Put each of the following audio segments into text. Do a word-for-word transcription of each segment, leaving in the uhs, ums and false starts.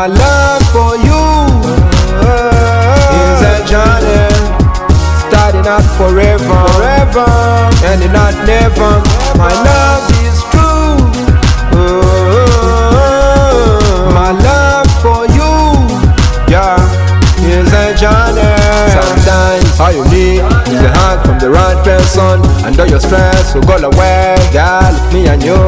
My love for you is a journey, starting out forever, forever, ending out never. My love is true. My love for you, yeah, is a journey. Sometimes all you need is a hug from the right person, and all your stress will go away, girl. Me and you,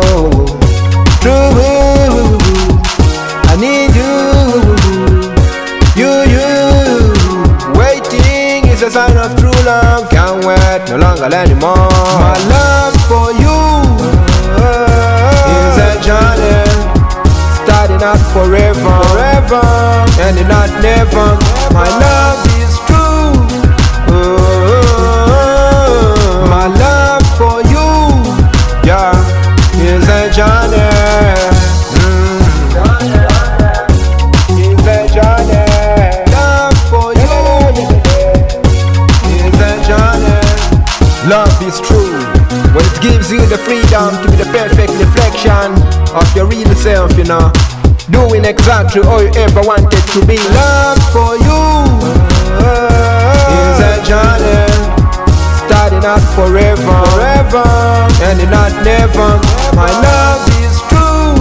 true. I need you, you, you. Waiting is a sign of true love. Can't wait no longer anymore. My love for you is a journey, starting out forever, forever, ending out never. My love is true. My love for you, yeah, is a journey. Love is true when it gives you the freedom to be the perfect reflection of your real self, you know, doing exactly how you ever wanted to be. Love for you is a journey, starting out forever, forever, ending out never. My love is true.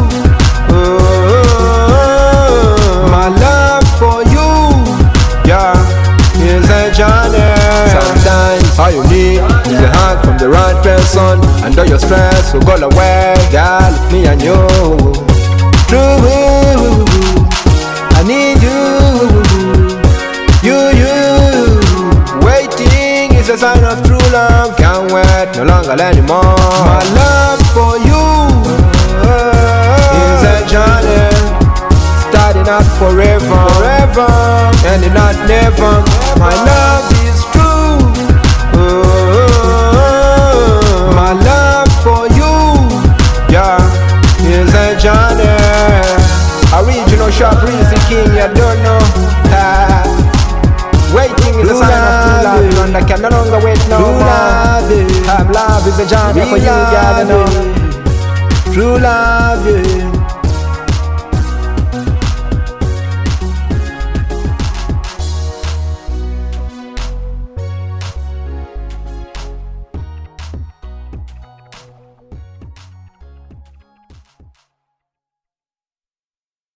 My love for you, yeah, is a journey. Sometimes all you need is a hug from the right person, and all your stress will go away, girl. Me and you, true. I need you, you, you. Waiting is a sign of true love. Can't wait no longer anymore. My love for you is a journey, starting out forever, forever, ending out never. My love is true. My love for you, yeah, is a journey. Original Sharp Breezy King, you don't know. Ah. Waiting is a sign of true love, and I can no longer wait no more. Love is a journey for you, girl, you know. True love, yeah.